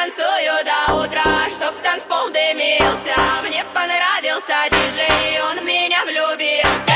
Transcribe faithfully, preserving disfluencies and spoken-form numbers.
танцую до утра, чтоб танцпол дымился. Мне понравился диджей, и он в меня влюбился.